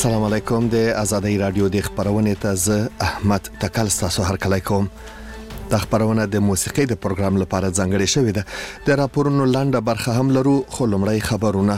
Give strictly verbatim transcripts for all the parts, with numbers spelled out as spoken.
السلام علیکم. د آزادۍ رادیو د خبرونې ته زه احمد تکل تاسو هر کله کوم. د خبرونه د موسیقي د پروګرام لپاره ځانګړې شوې ده. د راپورونو لاندې برخه هم لرو، خو لومړی خبرونه.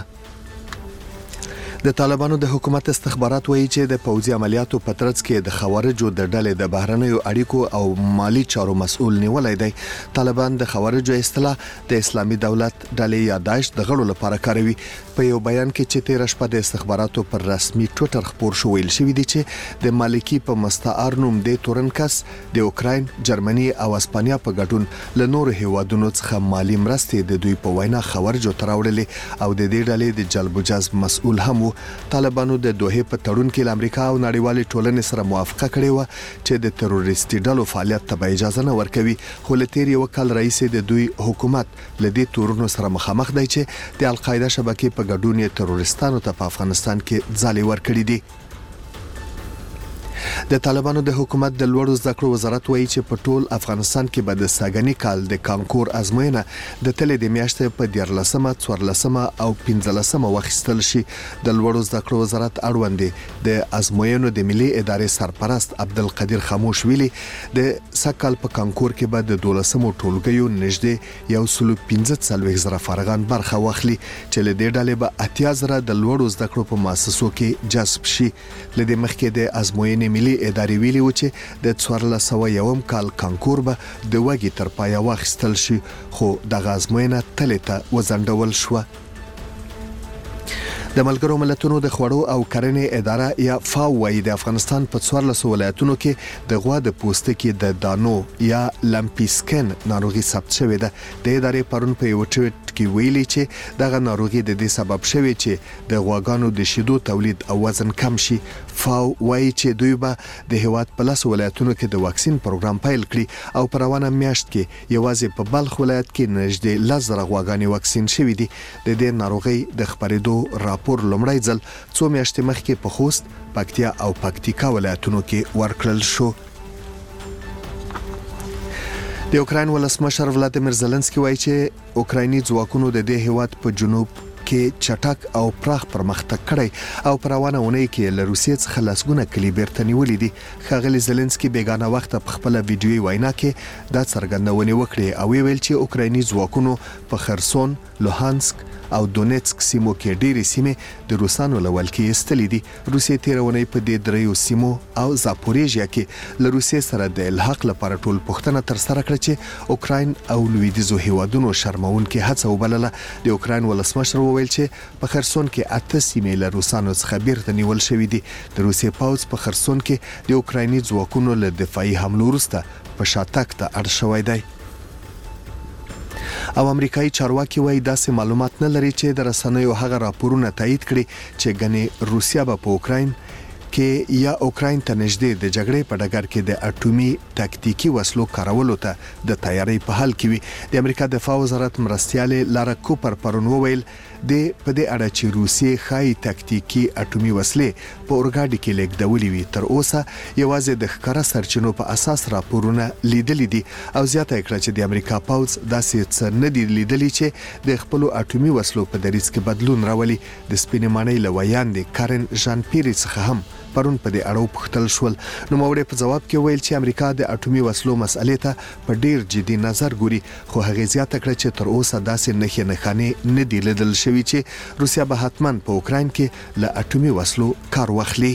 د طالبانو د حکومت استخبارات وایي چې د پوځي عملیاتو په ترڅ کې د خوارجو د ډلې د بهرنیو اړیکو او مالی چارو مسؤل نیولای دی. طالبان د خوارجو اصطلاح د اسلامي دولت ډلې یا داعش د غړو لپاره کاروي. په یو بیان کې چې تیر شپه د استخباراتو پر رسمي ټویټر خبر شو ویل شوی دی چې د مالکی په مستعار نوم د تورنکس د اوکراین، جرمني او اسپانیا په ګډون له نورو هیوادونو څخه مالی مرستې د دوی په وینا خوارجو تراوړلې او د دې ډلې د جلب و جذب مسؤل هم و. طالبانو د دوحه په تړون کې د امریکا او نړیوالې ټولنې سره موافقه کړې و چې د تروریستي ډلو فعالیت ته اجازه نه ورکوي، خو له تیر یو کال رئیس د دوی حکومت لدې تورونو سره مخامخ دی چې د القاعده شبکې په ګډون یې تروریستانو ته په افغانستان کې ځالې ورکړې دي. د طالبانو د حکومت د لوړو زده کړو وزارت وایي چې په ټول افغانستان کې به د ساګنی کال د کانکور ازموینه د تلې د میاشتې په دیارلسمه، څوارلسمه او پنځلسمه واخیستل شي. د لوړو زده کړو وزارت اړوند د ازموینو د ملي ادارې سرپرست عبدالقدیر خاموش ویلي د سکل په کانکور کې به د دولسمو ټولګیو نږدې یو سل پنځه څلوېښت زره فارغان برخه واخلي چې له دې ډلې به اتیا زره د لوړو زده کړو په مؤسسو کې جذب شي. لدې مخکې د ازموینې ملي ادارې ویلي و چې د څوارلس سوه یوم کال کانکور به د وګي تر پایه واخیستل شي، خو دغه ازموینه تلې ته وځنډول شوه. د ملګرو ملتونو د خوړو او کرنې اداره یا فاو وايي د افغانستان په څوارلس ولایتونو کې د غوا د پوستکي د دانو یا لمپي سکن ناروغي ثبت شوې ده. د ادارې پرون په یو ټویټ کې ویلي چې دغه ناروغي د دې سبب شوی چې د غواګانو د شیدو تولید او وزن کم شي. فاو وايي چې دوی به د هیواد په لس ولایتونو کې د واکسین پروګرام پیل کړي او په روانه میاشت کې یوازې په بلخ ولایت کې نږدې لس زره غواګانې واکسین شوي دي. د دې ناروغي د خپرېدو راپور پور لومړی ځل څو میاشتې مخکې په خوست، پکتیا او پکتیکا ولایتونو کې ورکړل شو. د اوکراین ولسمشر ولادیمیر زيلنسکي وایي چې اوکرایني ځواکونو د دې هیواد په جنوب کې چټک او پراخ پرمختګ کړی او پر روانه اونۍ کې له روسیې څخه لسګونه کلی بیرته نیولې دي. ښاغلي زيلنسکي بیگانه وخت په خپل ویډیوي وینا کې دا څرګندونه وکړه او ویل چې اوکرایني ځواکونو په خرسون، لوهانسک او دونیتسک سیمو کې ډېری سیمې د روسانو له ولکې ایستلې دي. روسیې تیرونې په دې دریو سیمو او زاپوریژیا کې له روسیې سره د الحاق لپاره ټول پوښتنه تر سره کړه چې اوکراین او لویدیځو هیوادونو شرمونکې هڅه وبلله. د اوکراین ولسمشر وویل چې په خرسون کې اته سیمې له روسانو څخه بیرته نیول شوې دي. د روسیې پوځ په خرسون کې د اوکرایني ځواکونو له دفاعي حملو وروسته په شاتګ ته اړ شوی دی. او امریکایي چارواکي وایي داسې معلومات نه لري چې د رسنیو هغه راپورونه تایید کړي چې ګنې روسیا به په اوکراین کې یا اوکراین ته نږدې د جګړې په ډګر کې د اټومي تاکتیکي وسلو کارولو ته د تیاری په حال کې وي. د امریکا دفاع وزارت مرستیال لارا کوپر پرون وویل د په دې اړه چې روسیې خای تاکتیکي اټومي وسلې په اورګاډي کې لیږدولې وي تر اوسه یوازې د ښکارا سرچینو په اساس راپورونه لیدلې دي او زیاته کړه چې د امریکا پوځ داسې څه نه دي لیدلې چې د خپل اټومي وسلو په دریځ کې بدلون راولي. د سپینې مانۍ لویاندې کارن ژان پیری څخه هم پرون په دې اړه پوښتل شول. نو موري په جواب کې ویل چې امریکا د اټومي وسلو مسئلې ته په ډیر جدي نظر ګوري، خو هغه زیاته کړه چې تر اوسه داسې نښې نښانې نه دي لیدل شوي چې روسیا به حتماً په اوکراین کې له اټومي وسلو کار واخلي.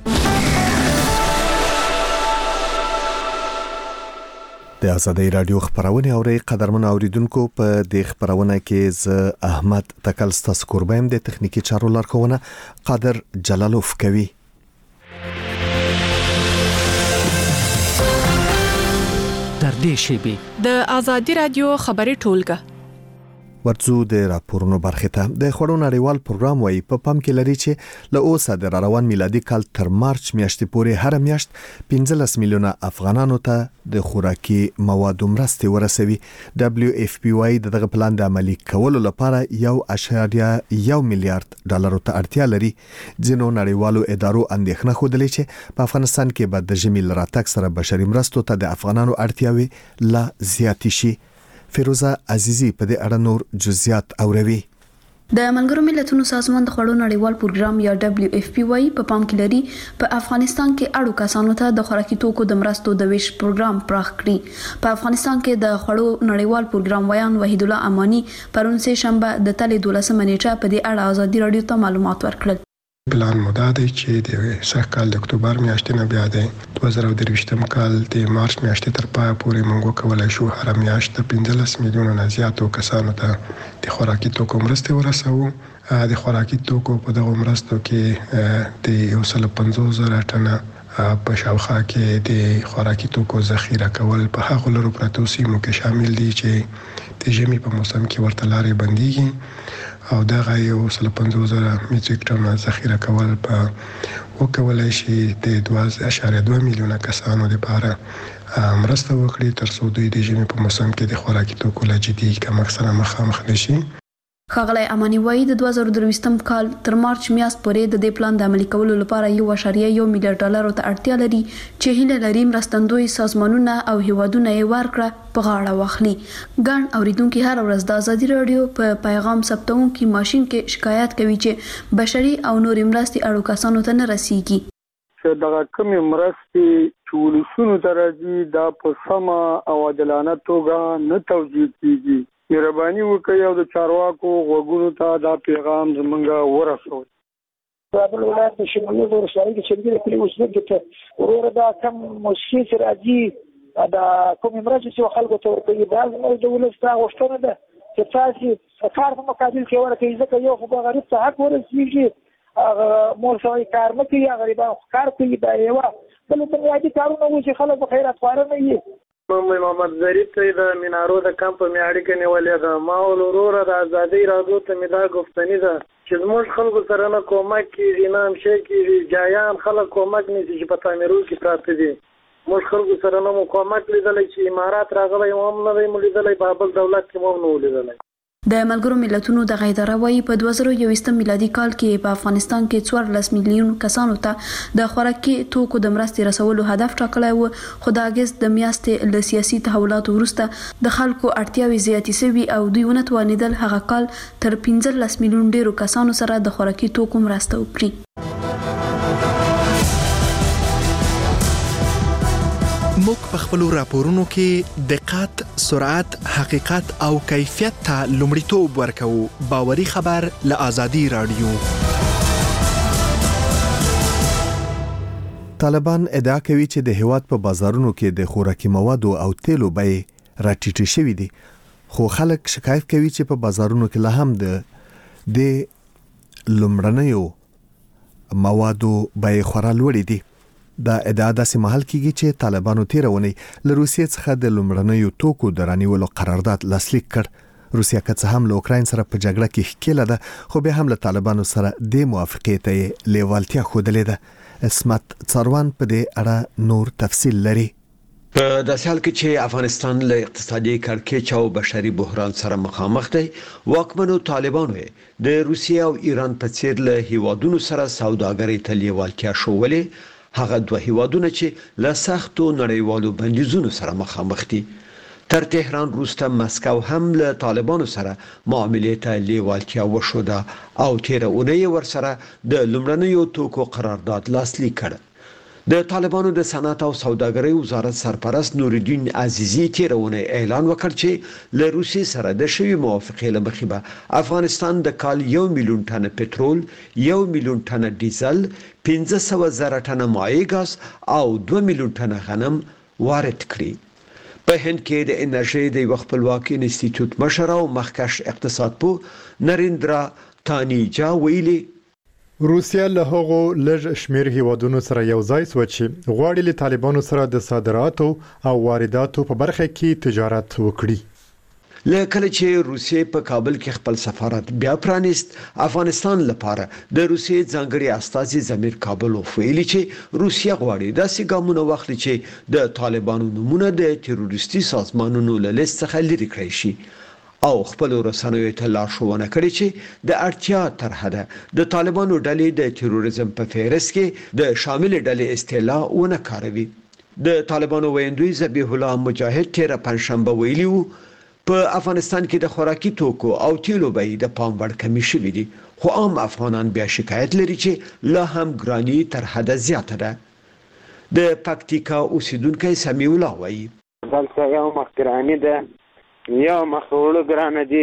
د آزادۍ رادیو خبرونه اوري قدرمن اوریدونکو. په دې خبرونه کې ز احمد تکل ستاسو قربایم د تخنیکی چارو لارښوونه قادر جلالوف کوي. در دې شیبي د آزادۍ رادیو خبري ټولګه ورڅو د راپورونو برخه ته د خړو نړیوال پروګرام وایي په پام کې لري چې له اوسه د روان میلادي کال تر مارچ میاشتې پورې هر میاشت پنځلس میلیونه افغانانو ته د خوراکي موادو مرستې ورسوي. دبليو اف پی وايي دغه پلان د عملي کولو لپاره یو اشاریه یو میلیارډ ډالر ته اړتیا لري. ځینو نړیوالو ادارو اندېښنه خوده چې په افغانستان کې به د ژمي لراتک سره بشري مرستو ته د افغانانو اړتیاوي لا زیاتې شي. فیروزه عزیزی په دې اړه نور جزئیات اوروي. د ملګرو ملتونو سازمان د خوړو نړیوال پروګرام یا دبليو اف پی وايي په پام کې لري په افغانستان کې اړو کسانو ته د خوراکي توکو د مرستو د ویش پروګرام پراخ کړي. په افغانستان کې د خوړو نړیوال پروګرام ویان وحید الله امانی پرون سه شنبه د تلې دولسمه نیټه په دې اړه ازادي رادیو ته معلومات ورکړل. پلان مو دا دی چې د سږ کال د اکتوبر میاشتې نه بیا د دوه زره درویشتم کال د مارچ میاشتې تر پایه پورې موږ وکولای شو هر میاشت د پنځلس میلیونه نه زیاتو کسانو ته د خوراکي توکو مرستې ورسوو. د خوراکي توکو په دغه مرستو کې د یو سل پنځوس زره ټنه په شاوخوا کې د خوراکي توکو ذخیره کول په هغو لرو پرتو سیمو کې شامل دي چې د ژمي په موسم کې ورته لارې بندېږي او دغه یو سل پنځوس زره میټریک ټنه ذخیره کول په وکولای شي د دوه اعشاریه دوه میلیونه کسانو لپاره مرسته وکړي تر څو دوی د ژمي په موسم کې د خوراکي توکو له جدي کمښت سره مخامخ نشي. ښاغلی امانی وایي د دوه زره درویشتم کال تر مارچ میاشت پورې د دې پلان د عملي کولو لپاره یو اعشاریه یو میلیارډ ډالرو ته اړتیا لري چې هیله لري مرستندوی سازمانونه او هیوادونه یې ورکړه په غاړه واخلي. ګڼ اوریدونکو هر ورځ د ازادي رادیو په پیغام ثبتونکو ماشين کې شکایت کوي چې بشري او نوري مرستې اړو کسانو ته نه رسیږي. چې دغه کومې مرستې چې ولسونو ته راځي دا په سمه او عادلانه توګه نه توزیع کیږي. مهرباني وکړئ او د چارواکو غوږونو ته دا پیغام زمونږ ورسوئ. کابل ولایت د شمالي ولسوالۍ کې چې د کلی اوسېدونکو ته ورور دا کم موسسې چې راځي دا کومې مرستې چې خلکو ته ورکوي دا زموږ د ولس دا غوښتنه ده چې تاسې کار په مقابل کې ورکوي ځکه یو خو به غریب ته حق ورسېږي هغه مور سړی کار نه کوي غریبان کار کوي دا یوه بل بنیادي کارونه وو چې خلک په خیرات خواره نه وي. محمد ظریف ته د مینارو د کمپ په اړیکه نیولې ده. ما وروره د ازادي رادیو ته مې دا غوښتنې ده چې زموږ خلکو سره نه کومک کیږي نه هم شي کیږي جایان خلک کومک نه چې په تعمیرو کې پراته دي. موږ خلکو سره نه مو کومک لیدلی چې امارات راغلی هم نه دی مو لیدلی بابل دولت کې مو نه لیدلی. د ملګرو ملتونو د اداره وايي په دوه زره یوویشتم میلادي کال کې په افغانستان کې څوارلس میلیون کسانو ته د خوراکي توکو د مرستې رسولو هدف ټاکلی و خو د اګست د میاشتې له سیاسي تحولاتو وروسته د خلکو اړتیاوې زیاتې شوي او دوی ونه توانېدل هغه کال تر پنځلس میلیون ډیرو کسانو سره د خوراکي توکو مرسته وکړي. موږ په خپل راپورونو کې دقت، سرعت، حقیقت او کیفیت ته لومړیتوب ورکوو. باوري خبر له ازادي رادیو. طالبان ادعا کوي چې د هیواد په بازارونو کې د خوراکي موادو او تیلو بیې راټیټې شوې دي خو خلک شکایت کوي چې په بازارونو کې لا هم د د لومړنیو موادو بیې خورا لوړې دي. دا ادعا داسې مهال کېږي چې طالبانو تیرونی له روسیې څخه د لومړنیو توکو د رانیولو قرارداد لاسلیک کړ. روسیا که څه هم له اوکراین سره په جګړه کې ښکېله ده خو بیا هم له طالبانو سره د موافقې ته لیوالتیا ښودلې ده. اسمت څاروان په دې اړه نور تفصیل لري. په داسې حال کې چې افغانستان له اقتصادي کړکېچ او بشري بحران سره مخامخ دی واکمنو طالبانو د روسیې او ایران په څیر له هیوادونو سره سوداګرۍ ته لیوالتیا ښودلې. هغه دوه هیوادونه چې له سختو نړیوالو بندیزونو سره مخامخ دي. تر تهران وروسته مسکو هم له طالبانو سره معاملې ته لیوالتیا وښوده او تیره اونۍ ورسره د لومړنیو توکو قرارداد لاسلیک کړ. د طالبانو د صنعت او سوداګرۍ وزارت سرپرست نورالدین عزیزی تیره اونۍ اعلان وکړ چې له روسیې سره د شوی موافقې له مخې به افغانستان د کال یو میلیون ټنه پټرول، یو میلیون ټنه ډیزل، پنځه سوه زره ټنه مایع ګاز او دوه میلیون ټنه غنم وارد کړي. په هند کې د انرژي د یو خپلواک انسټیټیوټ مشر او مخکښ اقتصاد پوه نریندرا تانیجا ویلي روسیا له هغو لږ شمیر هیوادونو سره یو ځای شو چې غواړي له طالبانو سره د صادراتو او وارداتو په برخه کې تجارت وکړي. لکه چې روسیې په کابل کې خپل سفارت بیا پرانیست، افغانستان لپاره د روسیې ځانګړي استازي زمیر کابلوف ویلي چې روسیا غواړي داسې ګامونه واخلي چې د طالبانو نومونه د تروریستي سازمانونو له لیست څخه لرې کړی شي او خپل رسنیو ته لارښوونه کړې چې د اړتیا تر حده د طالبانو ډلې د تروریزم په فهرست کې د شامل ډلې اصطلاح ونه کاروي. د طالبانو ویندوی ذبیح الله مجاهد تیره پنځشنبه ویلي وو په افغانستان کې د خوراکي توکو او تیلو بیې د پام وړ کمی شوې دي، خو عام افغانان بیا شکایت لري چې لا هم ګرانی تر حد زیاته ده. د پکتیکا اوسیدونکو سمیع الله وایي دلته یو مخ ګرانی ده، یو مخ وړو ګرانه دي،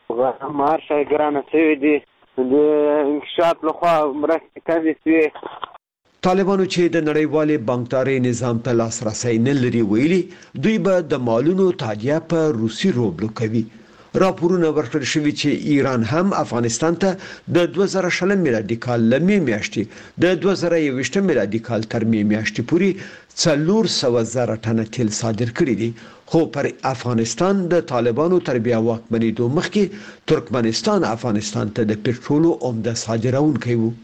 مارشه ګرانه شوې دي، د انکشاف لخوا مرستې کمې شوې. طالبانو چې د نړیوالې بانکداري نظام ته لاسرسی نه لري ویلي دوی به د مالونو تادیه په روسي روبلو کوي. راپورونه ورکړل شوي چې ایران هم افغانستان ته د دوه زره شلم میلادي کال له مې میاشتې د دوه زره یوویشتم میلادي کال تر مې میاشتې پورې څلور سوه زره ټنه تیل صادر کړي دي، خو پر افغانستان د طالبانو تر بیا واکمنېدو مخکې ترکمنستان افغانستان ته د پټرولو عمده صادرونکی و.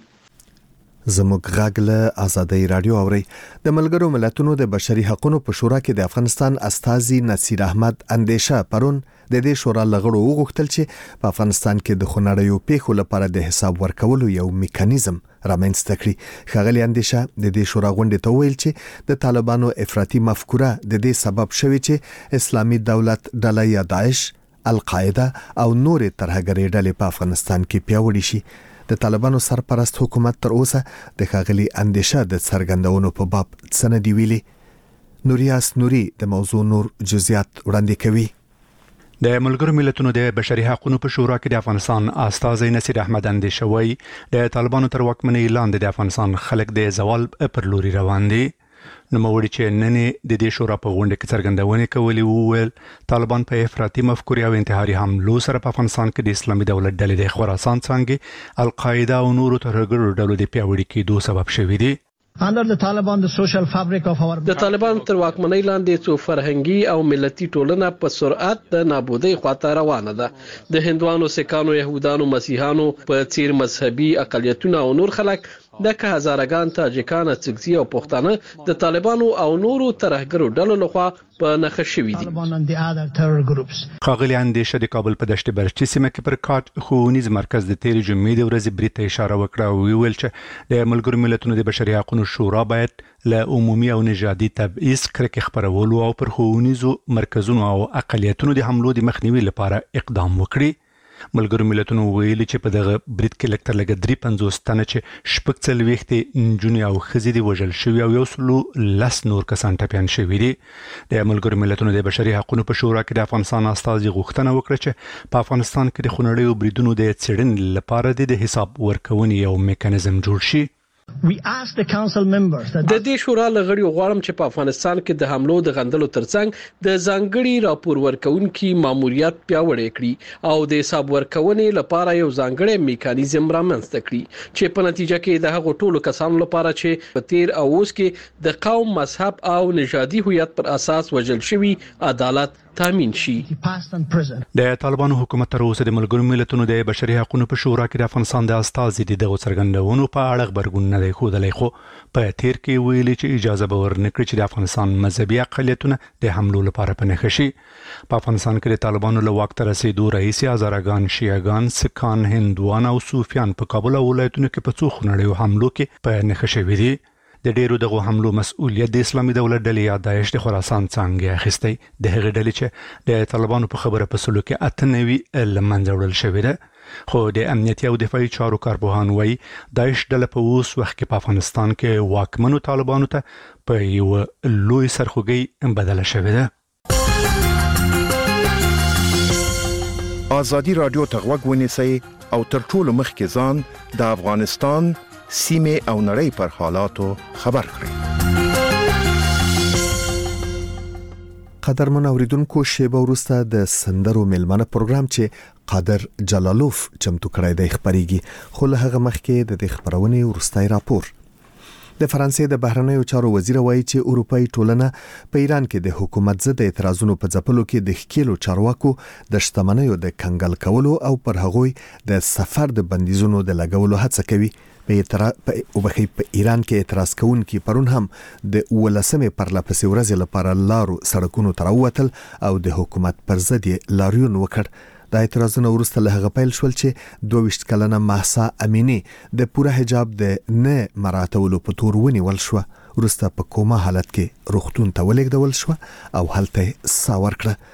زموږ غږ له آزادۍ رادیو اوري. د ملګرو ملتونو د بشري حقوقو په شورا کې د افغانستان استازي نصیر احمد اندیشه پرون د دې شورا لغړو وغوښتل چې په افغانستان کې د خنړیو پیښو لپاره د حساب ورکولو یو میکانیزم رامنځته کړي. ښاغلي اندیشه د دې شورا غونډې ته ویل چې د طالبانو افراطي مفکوره د دې سبب شوی چې اسلامي دولت ډله یا داعش، القاعده او نور ترهګري ډلې په افغانستان کې پیاوړي شي. د طالبانو سرپرست حکومت تر اوسه د ښاغلي اندیشه د څرګندونو په باب څه نه دی ویلي. نوریاس نوري د موضوع نور جزئیات وړاندې کوي. د ملګرو ملتونو د بشري حقوقو په شورا کې د افغانستان استازي نصیر احمد اندیشه وایي د طالبانو تر واکمنۍ لاندې د افغانستان خلک د زوال پر لوري روان دي. نو موري چې نن د دې شورا په غونډه کې څرګندونه کوي وویل طالبان په افراطي مفکورې او انتحاري حملو سره په افغانستان کې د اسلامي دولت ډلې د خراسان څنګه القاعده او نورو ترهګرو ډلو د پیاوړي کېدو سبب شوی دی. Under the Taliban, the social fabric of our د طالبان تر واکمنۍ لاندې څو فرهنګي او ملتي ټولنه په سرعت د نابودۍ خواته روانه ده. د هندوانو، سکانو، يهودانو، مسیحانو په څیر مذهبي اقلیتونه او نور خلک د که هزارګان تاجکان، څګزي او پښتانه د طالبانو او نورو ترهګرو ډلو لخوا په نخښه شوي دي. ښاغلي اندیشه د کابل په دشت برچي سیمه کې پر کاټ ښوونیز مرکز د تیرې جمعې د ورځې برید ته اشاره وکړه او ویل چې د ملګرو ملتونو د بشري حقوقو شورا باید له عمومي او نژادي تبعیض کرکې خپرولو او پر ښوونیزو مرکزونو او اقلیتونو د حملو د مخنیوي لپاره اقدام وکړي. ملګرو ملتونو ویلي چې په دغه برید کې لکتر لګ درې پنځوس تنه چې شپږ څلوېښت نجونې او ښځې دي وژل شوي او یو سلو لس نور کسان ټپیان شوي دي. د ملګرو ملتونو د بشري حقوقو په شورا کې د افغانستان استازي غوښتنه وکړه چې په افغانستان کې د خنړیو بریدونو د څېړنې لپاره د حساب ورکونې یو میکانیزم جوړ شي. We ask the council members that د دې شورا لغړي غواړم چې په افغانستان کې د حملو د غندلو ترڅنګ د ځانګړي راپور ورکونکو ماموریت پیاوړی کړي او د حساب ورکونې لپاره یو ځانګړی میکانیزم رامنځته کړي چې په نتیجه کې د هغو ټولو کسانو لپاره چې په تیر او اوس کې د قوم، مذهب او نژادي هویت پر اساس وژل شوي عدالت تامین شي. د طالبانو حکومت تر اوسه د ملګرو ملتونو د بشري حقوقو په شورا کې د افغانستان د استازي د دغه څرګندونو په اړه خبرګون نه دی ښودلی، خو په تیر کې ویلي چې اجازه به ورنکړي چې د افغانستان مذهبي اقلیتونه د حملو لپاره په نښه شي. په افغانستان کې د طالبانو له واک ته رسېدو راهیسې هزارګان شیعهګان، سکان، هندوان او صوفیان په کابل او ولایتونو کې په څو خنړیو حملو کې په نښه شوي دي. د ډیرو دغه حملو مسؤلیت د اسلامي دولت ډلې یا داعش د خراسان څنګه اخیستی. د هغې ډلې چې د طالبانو په خبره په سلو کې اته نوي له منځه وړل شوې ده، خو د امنیتي او دفاعي چارو کارپوهان وایي داعش ډله په اوس وخت کې په افغانستان کې واکمنو طالبانو ته په یو لوی سرخوږی بدله شوې ده. آزادي رادیو ته غوږ ونیسئ او تر ټولو مخکې ځان د افغانستان سیمه او نړۍ پر حالاتو خبر کړئ. قدرمن اوریدونکو، شیبه وروسته د سندرو میلمنه پروګرام چې قادر جلالوف چمتو کړی دی خبريږي، خو له هغه مخکې د دې خبرونې وروستۍ راپور. د فرانسې د بهرنیو چارو وزیر وایي چې اروپאי ټولنه په ایران کې د حکومت ضد اعتراضونو په ځپلو کې د ښکیلو چارواکو د شتمنیو د کنګل کولو او پر هغوی د سفر د بندیزونو د لګولو هڅه کوي. په اعتراض په وبخي په ایران کې اعتراض کوونکي پرون هم د ولسمې پرلپسې ورځې لپاره لارو سړکونو ته راووتل او د حکومت پر ضد لاریون وکړ. د اعتراضونو وروسته له هغه پیل شول چې دوه ویشت کلنه مهسا امینی د پوره حجاب د نه مراعاتولو په تور ونیول شو، وروسته په کومه حالت کې روغتون ته ولېږدول شو او هلته سا ورکړه.